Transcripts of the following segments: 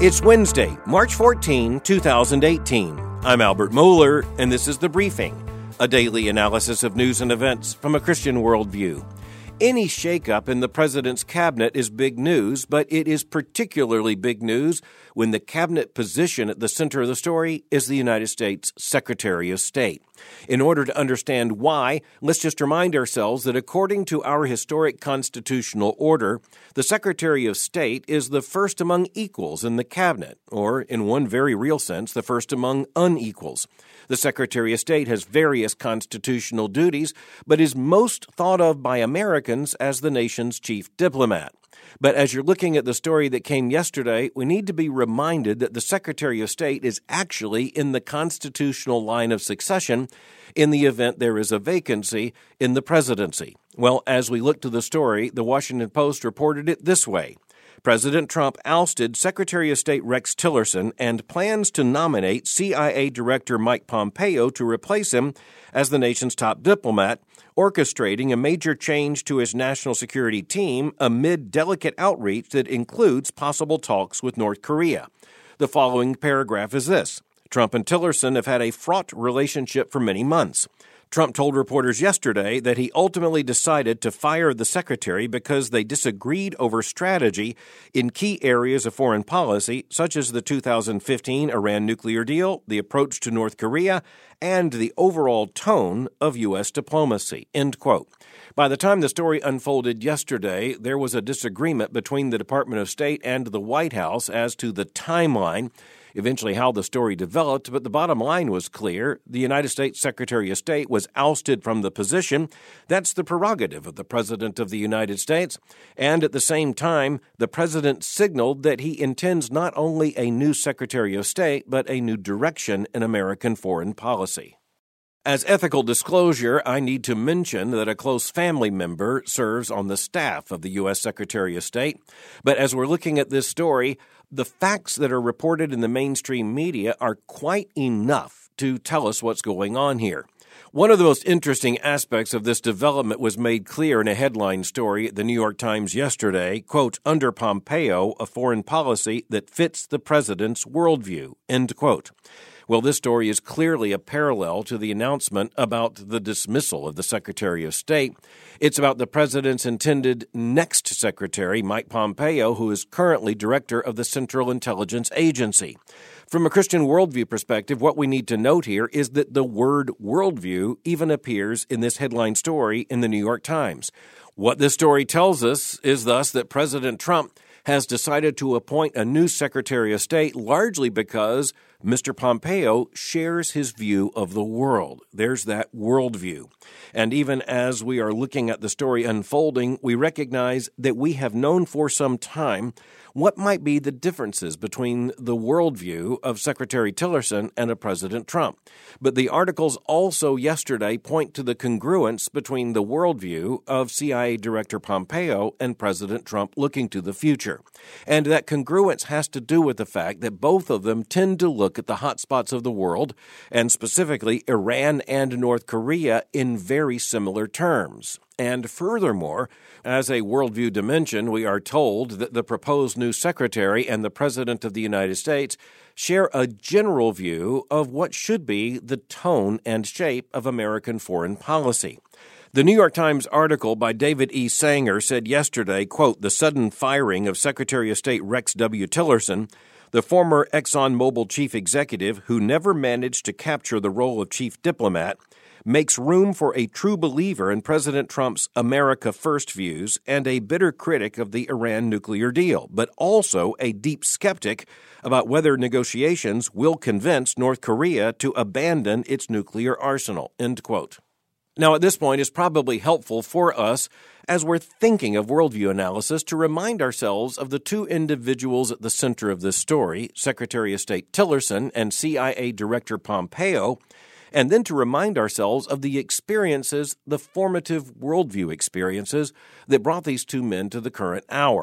It's Wednesday, March 14, 2018. I'm Albert Mohler, and this is The Briefing, a daily analysis of news and events from a Christian worldview. Any shakeup in the president's cabinet is big news, but it is particularly big news when the cabinet position at the center of the story is the United States Secretary of State. In order to understand why, let's just remind ourselves that according to our historic constitutional order, the Secretary of State is the first among equals in the cabinet, or in one very real sense, the first among unequals. The Secretary of State has various constitutional duties, but is most thought of by Americans as the nation's chief diplomat. But as you're looking at the story that came yesterday, we need to be reminded that the Secretary of State is actually in the constitutional line of succession in the event there is a vacancy in the presidency. Well, as we look to the story, the Washington Post reported it this way. President Trump ousted Secretary of State Rex Tillerson and plans to nominate CIA Director Mike Pompeo to replace him as the nation's top diplomat, orchestrating a major change to his national security team amid delicate outreach that includes possible talks with North Korea. The following paragraph is this. Trump and Tillerson have had a fraught relationship for many months. Trump told reporters yesterday that he ultimately decided to fire the secretary because they disagreed over strategy in key areas of foreign policy, such as the 2015 Iran nuclear deal, the approach to North Korea, and the overall tone of U.S. diplomacy, end quote. By the time the story unfolded yesterday, there was a disagreement between the Department of State and the White House as to the timeline, eventually how the story developed, but the bottom line was clear. The United States Secretary of State was ousted from the position. That's the prerogative of the President of the United States. And at the same time, the President signaled that he intends not only a new Secretary of State, but a new direction in American foreign policy. As ethical disclosure, I need to mention that a close family member serves on the staff of the U.S. Secretary of State. But as we're looking at this story, the facts that are reported in the mainstream media are quite enough to tell us what's going on here. One of the most interesting aspects of this development was made clear in a headline story at the New York Times yesterday, quote, "Under Pompeo, a foreign policy that fits the president's worldview," end quote. Well, this story is clearly a parallel to the announcement about the dismissal of the Secretary of State. It's about the president's intended next secretary, Mike Pompeo, who is currently director of the Central Intelligence Agency. From a Christian worldview perspective, what we need to note here is that the word worldview even appears in this headline story in the New York Times. What this story tells us is thus that President Trump has decided to appoint a new Secretary of State largely because Mr. Pompeo shares his view of the world. There's that worldview. And even as we are looking at the story unfolding, we recognize that we have known for some time what might be the differences between the worldview of Secretary Tillerson and of President Trump. But the articles also yesterday point to the congruence between the worldview of CIA Director Pompeo and President Trump looking to the future. And that congruence has to do with the fact that both of them tend to look at the hot spots of the world, and specifically Iran and North Korea, in very similar terms. And furthermore, as a worldview dimension, we are told that the proposed new secretary and the President of the United States share a general view of what should be the tone and shape of American foreign policy. The New York Times article by David E. Sanger said yesterday, quote, "The sudden firing of Secretary of State Rex W. Tillerson, the former ExxonMobil chief executive who never managed to capture the role of chief diplomat, makes room for a true believer in President Trump's America First views and a bitter critic of the Iran nuclear deal, but also a deep skeptic about whether negotiations will convince North Korea to abandon its nuclear arsenal," end quote. Now, at this point, it's probably helpful for us, as we're thinking of worldview analysis, to remind ourselves of the two individuals at the center of this story, Secretary of State Tillerson and CIA Director Pompeo, and then to remind ourselves of the experiences, the formative worldview experiences that brought these two men to the current hour.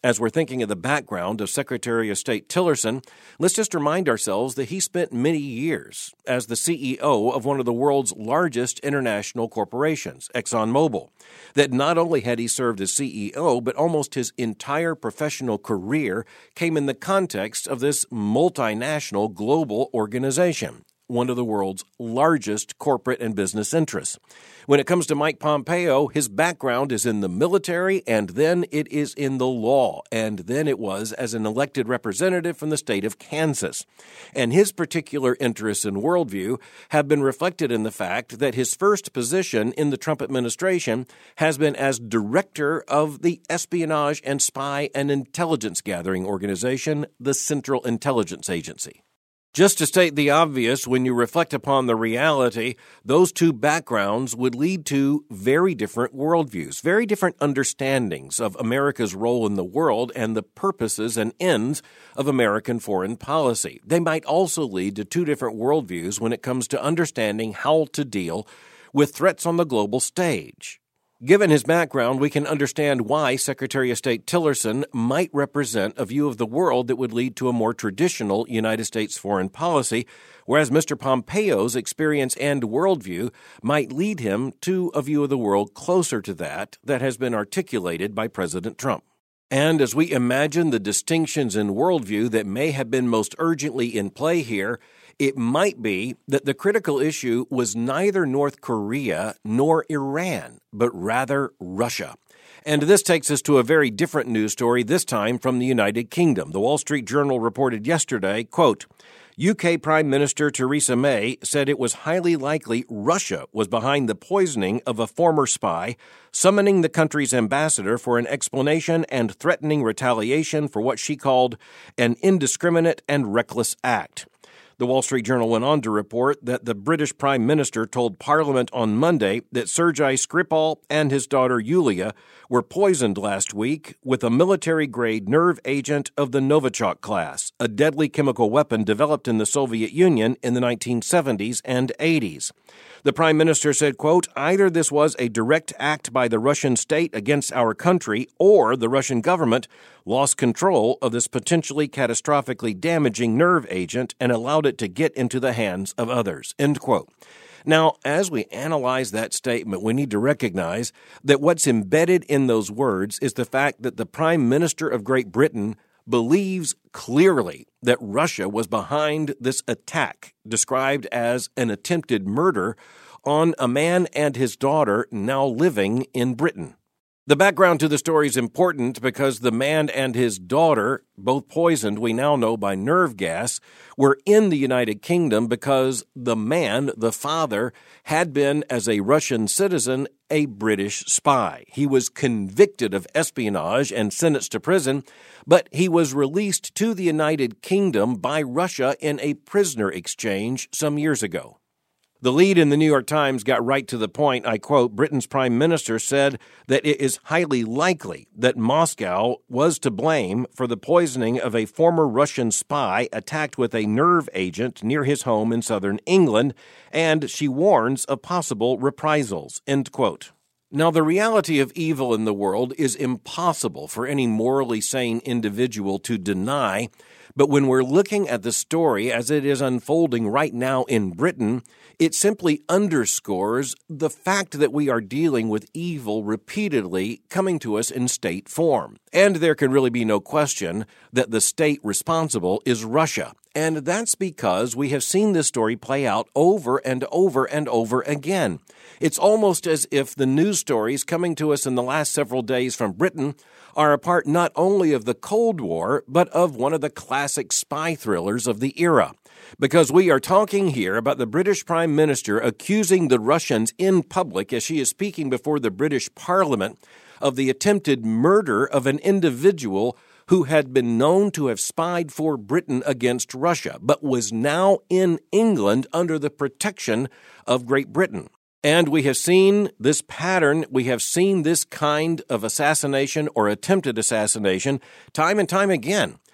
as we're thinking of the background of Secretary of State Tillerson, let's just remind ourselves that he spent many years as the CEO of one of the world's largest international corporations, ExxonMobil. That not only had he served as CEO, but almost his entire professional career came in the context of this multinational global organization, one of the world's largest corporate and business interests. When it comes to Mike Pompeo, his background is in the military, and then it is in the law, and then it was as an elected representative from the state of Kansas. And his particular interests and worldview have been reflected in the fact that his first position in the Trump administration has been as director of the espionage and spy and intelligence gathering organization, the Central Intelligence Agency. Just to state the obvious, when you reflect upon the reality, those two backgrounds would lead to very different worldviews, very different understandings of America's role in the world and the purposes and ends of American foreign policy. They might also lead to two different worldviews when it comes to understanding how to deal with threats on the global stage. Given his background, we can understand why Secretary of State Tillerson might represent a view of the world that would lead to a more traditional United States foreign policy, whereas Mr. Pompeo's experience and worldview might lead him to a view of the world closer to that has been articulated by President Trump. And as we imagine the distinctions in worldview that may have been most urgently in play here, it might be that the critical issue was neither North Korea nor Iran, but rather Russia. And this takes us to a very different news story, this time from the United Kingdom. The Wall Street Journal reported yesterday, quote, UK Prime Minister Theresa May said it was highly likely Russia was behind the poisoning of a former spy, summoning the country's ambassador for an explanation and threatening retaliation for what she called an indiscriminate and reckless act. The Wall Street Journal went on to report that the British Prime Minister told Parliament on Monday that Sergei Skripal and his daughter Yulia were poisoned last week with a military-grade nerve agent of the Novichok class, a deadly chemical weapon developed in the Soviet Union in the 1970s and 80s. The Prime Minister said, quote, either this was a direct act by the Russian state against our country or the Russian government lost control of this potentially catastrophically damaging nerve agent and allowed it to get into the hands of others, end quote. Now, as we analyze that statement, we need to recognize that what's embedded in those words is the fact that the Prime Minister of Great Britain believes clearly that Russia was behind this attack, described as an attempted murder on a man and his daughter now living in Britain. The background to the story is important because the man and his daughter, both poisoned, we now know, by nerve gas, were in the United Kingdom because the man, the father, had been, as a Russian citizen, a British spy. He was convicted of espionage and sentenced to prison, but he was released to the United Kingdom by Russia in a prisoner exchange some years ago. The lead in the New York Times got right to the point. I quote, Britain's prime minister said that it is highly likely that Moscow was to blame for the poisoning of a former Russian spy attacked with a nerve agent near his home in southern England, and she warns of possible reprisals, end quote. Now, the reality of evil in the world is impossible for any morally sane individual to deny, but when we're looking at the story as it is unfolding right now in Britain, it simply underscores the fact that we are dealing with evil repeatedly coming to us in state form. And there can really be no question that the state responsible is Russia. And that's because we have seen this story play out over and over and over again. It's almost as if the news stories coming to us in the last several days from Britain are a part not only of the Cold War, but of one of the classic spy thrillers of the era. Because we are talking here about the British Prime Minister accusing the Russians in public as she is speaking before the British Parliament of the attempted murder of an individual who had been known to have spied for Britain against Russia, but was now in England under the protection of Great Britain. And we have seen this pattern, we have seen this kind of assassination or attempted assassination time and time again.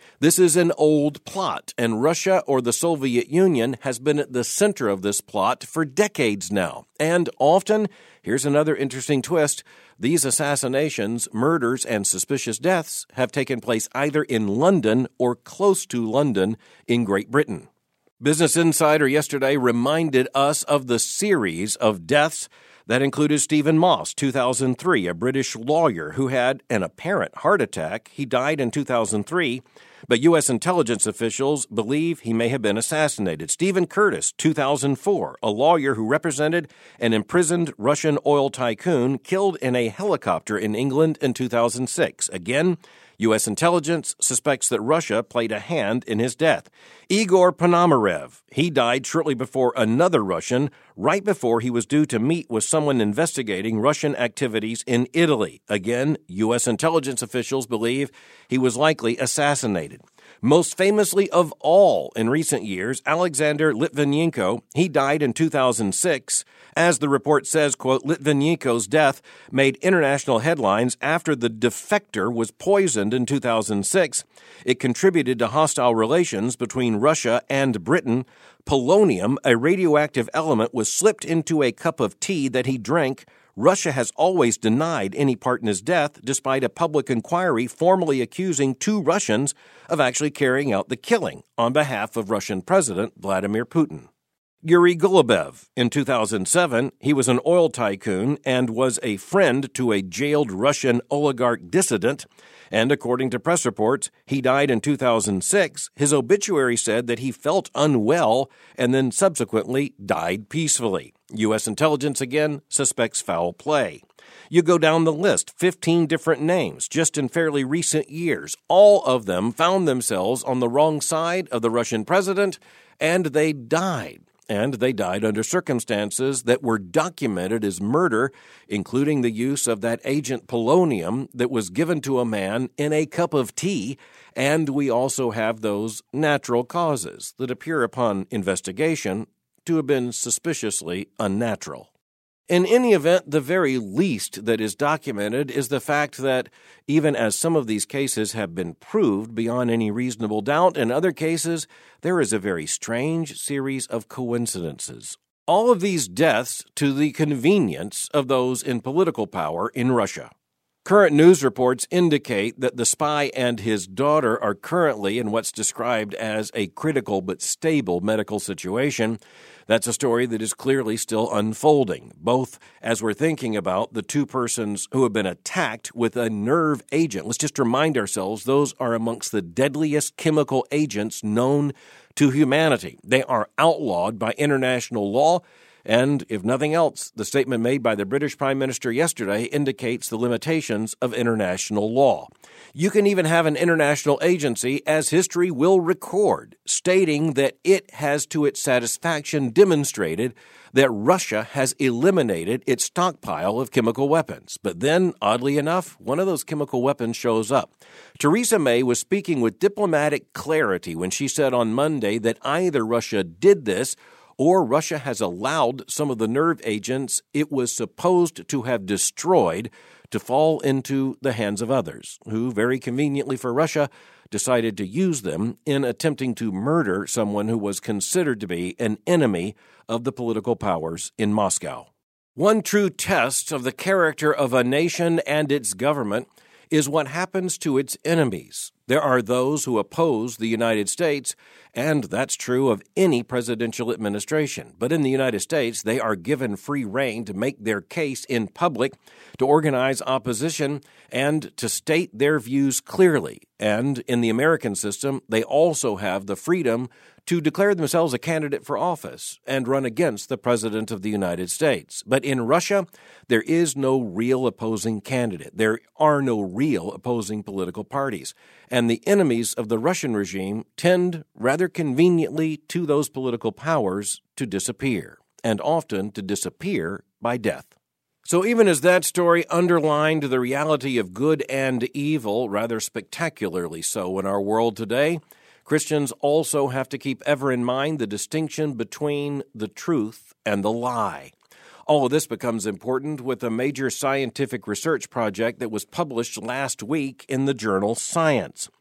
This is an old plot, and Russia or the Soviet Union has been at the center of this plot for decades now. And often, here's another interesting twist, these assassinations, murders, and suspicious deaths have taken place either in London or close to London in Great Britain. Business Insider yesterday reminded us of the series of deaths that included Stephen Moss, 2003, a British lawyer who had an apparent heart attack. He died in 2003, but U.S. intelligence officials believe he may have been assassinated. Stephen Curtis, 2004, a lawyer who represented an imprisoned Russian oil tycoon, killed in a helicopter in England in 2006. Again, U.S. intelligence suspects that Russia played a hand in his death. Igor Ponomarev, he died shortly before another Russian, right before he was due to meet with someone investigating Russian activities in Italy. Again, U.S. intelligence officials believe he was likely assassinated. Most famously of all in recent years, Alexander Litvinenko, he died in 2006. As the report says, quote, Litvinenko's death made international headlines after the defector was poisoned in 2006. It contributed to hostile relations between Russia and Britain. Polonium, a radioactive element, was slipped into a cup of tea that he drank. Russia has always denied any part in his death, despite a public inquiry formally accusing 2 Russians of actually carrying out the killing on behalf of Russian President Vladimir Putin. Yuri Golubev. In 2007, he was an oil tycoon and was a friend to a jailed Russian oligarch dissident, and according to press reports, he died in 2006. His obituary said that he felt unwell and then subsequently died peacefully. U.S. intelligence again suspects foul play. You go down the list, 15 different names just in fairly recent years. All of them found themselves on the wrong side of the Russian president, and they died. And they died under circumstances that were documented as murder, including the use of that agent polonium that was given to a man in a cup of tea. And we also have those natural causes that appear upon investigation to have been suspiciously unnatural. In any event, the very least that is documented is the fact that even as some of these cases have been proved beyond any reasonable doubt, in other cases, there is a very strange series of coincidences. All of these deaths to the convenience of those in political power in Russia. Current news reports indicate that the spy and his daughter are currently in what's described as a critical but stable medical situation. That's a story that is clearly still unfolding, both as we're thinking about the 2 persons who have been attacked with a nerve agent. Let's just remind ourselves those are amongst the deadliest chemical agents known to humanity. They are outlawed by international law. And if nothing else, the statement made by the British Prime Minister yesterday indicates the limitations of international law. You can even have an international agency, as history will record, stating that it has to its satisfaction demonstrated that Russia has eliminated its stockpile of chemical weapons. But then, oddly enough, one of those chemical weapons shows up. Theresa May was speaking with diplomatic clarity when she said on Monday that either Russia did this or Russia has allowed some of the nerve agents it was supposed to have destroyed to fall into the hands of others, who, very conveniently for Russia, decided to use them in attempting to murder someone who was considered to be an enemy of the political powers in Moscow. One true test of the character of a nation and its government is what happens to its enemies. There are those who oppose the United States, and that's true of any presidential administration. But in the United States, they are given free rein to make their case in public, to organize opposition, and to state their views clearly. And in the American system, they also have the freedom to declare themselves a candidate for office and run against the President of the United States. But in Russia, there is no real opposing candidate. There are no real opposing political parties. And the enemies of the Russian regime tend, rather conveniently to those political powers, to disappear, and often to disappear by death. So even as that story underlined the reality of good and evil, rather spectacularly so in our world today, Christians also have to keep ever in mind the distinction between the truth and the lie. All of this becomes important with a major scientific research project that was published last week in the journal Science.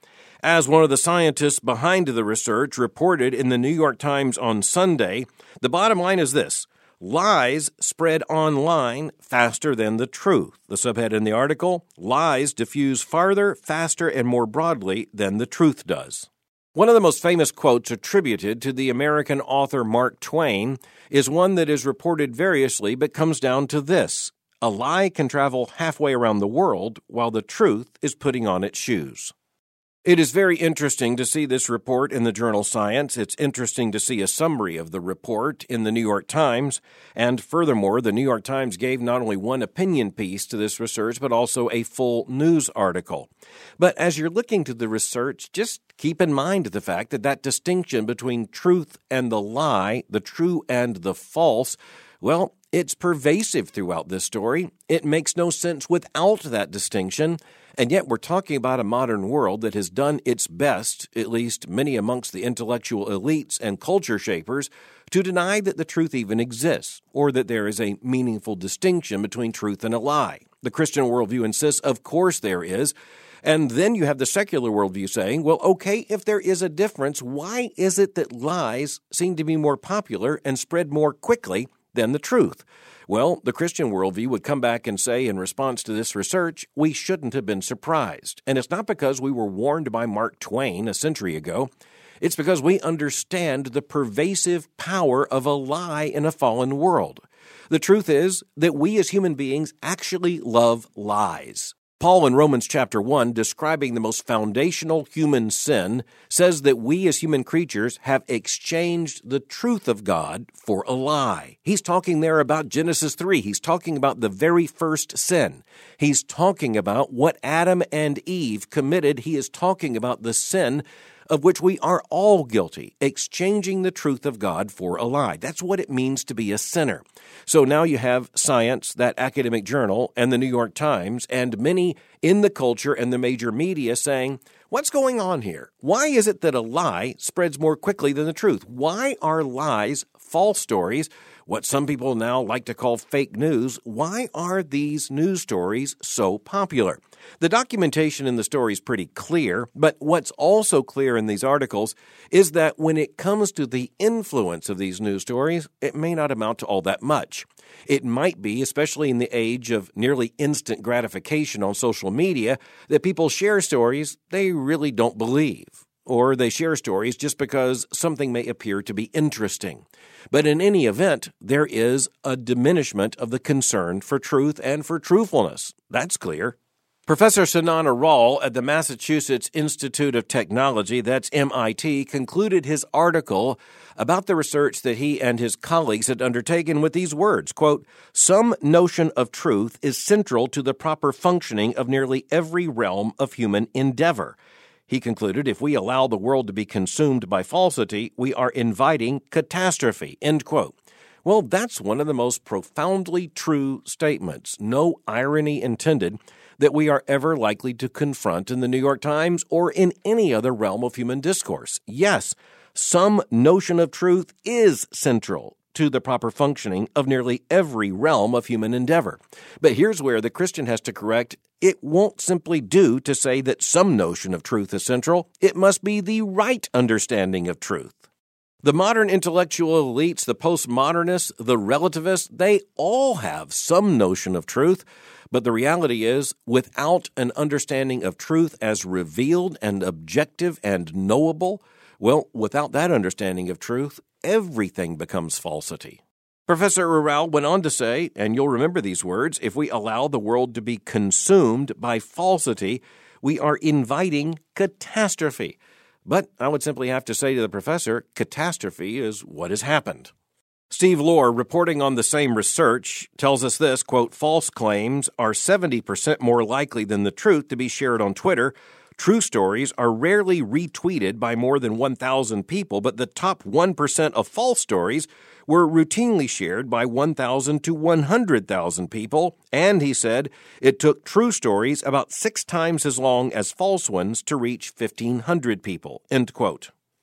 As one of the scientists behind the research reported in the New York Times on Sunday, the bottom line is this: lies spread online faster than the truth. The subhead in the article: lies diffuse farther, faster, and more broadly than the truth does. One of the most famous quotes attributed to the American author Mark Twain is one that is reported variously but comes down to this: a lie can travel halfway around the world while the truth is putting on its shoes. It is very interesting to see this report in the journal Science. It's interesting to see a summary of the report in the New York Times. And furthermore, the New York Times gave not only one opinion piece to this research, but also a full news article. But as you're looking to the research, just keep in mind the fact that that distinction between truth and the lie, the true and the false, well, it's pervasive throughout this story. It makes no sense without that distinction. And yet we're talking about a modern world that has done its best, at least many amongst the intellectual elites and culture shapers, to deny that the truth even exists, or that there is a meaningful distinction between truth and a lie. The Christian worldview insists, of course there is. And then you have the secular worldview saying, well, okay, if there is a difference, why is it that lies seem to be more popular and spread more quickly than the truth? Well, the Christian worldview would come back and say in response to this research, we shouldn't have been surprised. And it's not because we were warned by Mark Twain a century ago. It's because we understand the pervasive power of a lie in a fallen world. The truth is that we as human beings actually love lies. Paul in Romans chapter 1, describing the most foundational human sin, says that we as human creatures have exchanged the truth of God for a lie. He's talking there about Genesis 3. He's talking about the very first sin. He's talking about what Adam and Eve committed. He is talking about the sin of which we are all guilty, exchanging the truth of God for a lie. That's what it means to be a sinner. So now you have Science, that academic journal, and the New York Times, and many in the culture and the major media saying, what's going on here? Why is it that a lie spreads more quickly than the truth? Why are lies, false stories, what some people now like to call fake news, why are these news stories so popular? The documentation in the story is pretty clear, but what's also clear in these articles is that when it comes to the influence of these news stories, it may not amount to all that much. It might be, especially in the age of nearly instant gratification on social media, that people share stories they really don't believe. Or they share stories just because something may appear to be interesting. But in any event, there is a diminishment of the concern for truth and for truthfulness. That's clear. Professor Sunana Rall at the Massachusetts Institute of Technology, that's MIT, concluded his article about the research that he and his colleagues had undertaken with these words, quote, "Some notion of truth is central to the proper functioning of nearly every realm of human endeavor." He concluded, if we allow the world to be consumed by falsity, we are inviting catastrophe, end quote. Well, that's one of the most profoundly true statements, no irony intended, that we are ever likely to confront in the New York Times or in any other realm of human discourse. Yes, some notion of truth is central to the proper functioning of nearly every realm of human endeavor. But here's where the Christian has to correct: it won't simply do to say that some notion of truth is central. It must be the right understanding of truth. The modern intellectual elites, the postmodernists, the relativists, they all have some notion of truth. But the reality is, without an understanding of truth as revealed and objective and knowable, well, without that understanding of truth, everything becomes falsity. Professor Rall went on to say, and you'll remember these words, if we allow the world to be consumed by falsity, we are inviting catastrophe. But I would simply have to say to the professor, catastrophe is what has happened. Steve Lohr, reporting on the same research, tells us this, quote, false claims are 70% more likely than the truth to be shared on Twitter. True stories are rarely retweeted by more than 1,000 people, but the top 1% of false stories were routinely shared by 1,000 to 100,000 people. And, he said, it took true stories about 6 times as long as false ones to reach 1,500 people, end quote.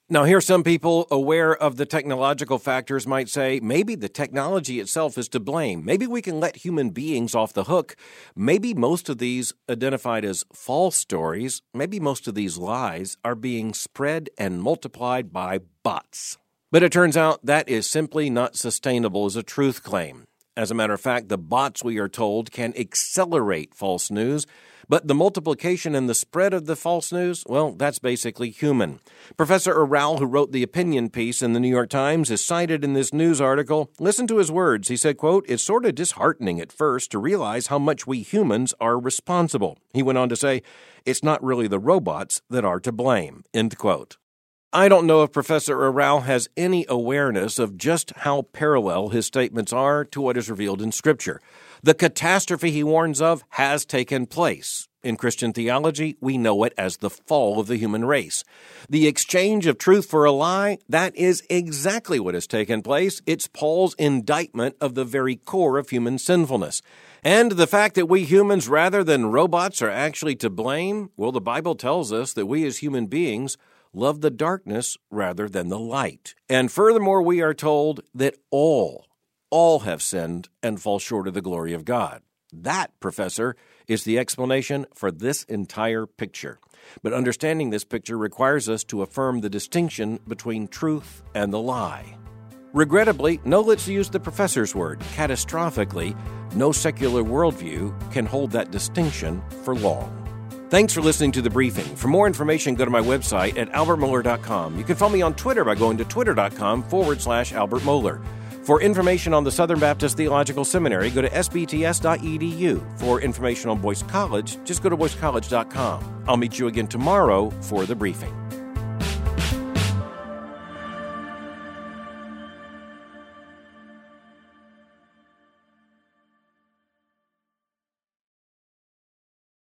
Now, here some people aware of the technological factors might say, maybe the technology itself is to blame. Maybe we can let human beings off the hook. Maybe most of these identified as false stories, maybe most of these lies are being spread and multiplied by bots. But it turns out that is simply not sustainable as a truth claim. As a matter of fact, the bots, we are told, can accelerate false news, but the multiplication and the spread of the false news, well, that's basically human. Professor Ural, who wrote the opinion piece in the New York Times, is cited in this news article. Listen to his words. He said, quote, "It's sort of disheartening at first to realize how much we humans are responsible." He went on to say, "It's not really the robots that are to blame," end quote. I don't know if Professor Ural has any awareness of just how parallel his statements are to what is revealed in Scripture. The catastrophe he warns of has taken place. In Christian theology, we know it as the fall of the human race. The exchange of truth for a lie, that is exactly what has taken place. It's Paul's indictment of the very core of human sinfulness. And the fact that we humans, rather than robots, are actually to blame, well, the Bible tells us that we as human beings love the darkness rather than the light. And furthermore, we are told that all have sinned and fall short of the glory of God. That, Professor, is the explanation for this entire picture. But understanding this picture requires us to affirm the distinction between truth and the lie. Regrettably, no, let's use the professor's word, catastrophically, no secular worldview can hold that distinction for long. Thanks for listening to The Briefing. For more information, go to my website at albertmohler.com. You can follow me on Twitter by going to twitter.com/Albert Mohler. For information on the Southern Baptist Theological Seminary, go to sbts.edu. For information on Boyce College, just go to boycecollege.com. I'll meet you again tomorrow for The Briefing.